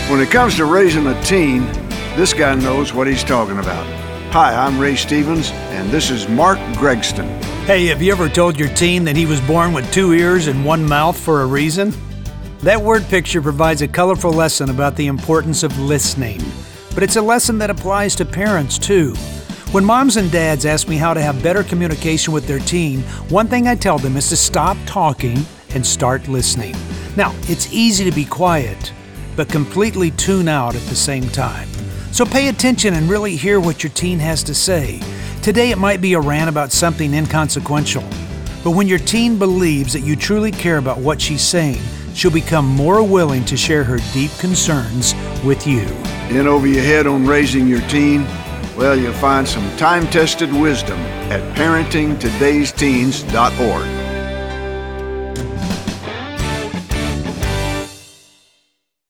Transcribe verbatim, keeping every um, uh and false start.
When it comes to raising a teen, this guy knows what he's talking about. Hi, I'm Ray Stevens, and this is Mark Gregston. Hey, have you ever told your teen that he was born with two ears and one mouth for a reason? That word picture provides a colorful lesson about the importance of listening. But it's a lesson that applies to parents, too. When moms and dads ask me how to have better communication with their teen, one thing I tell them is to stop talking and start listening. Now, it's easy to be quiet, but completely tune out at the same time. So pay attention and really hear what your teen has to say. Today it might be a rant about something inconsequential, but when your teen believes that you truly care about what she's saying, she'll become more willing to share her deep concerns with you. In over your head on raising your teen? Well, you'll find some time-tested wisdom at parenting todays teens dot org.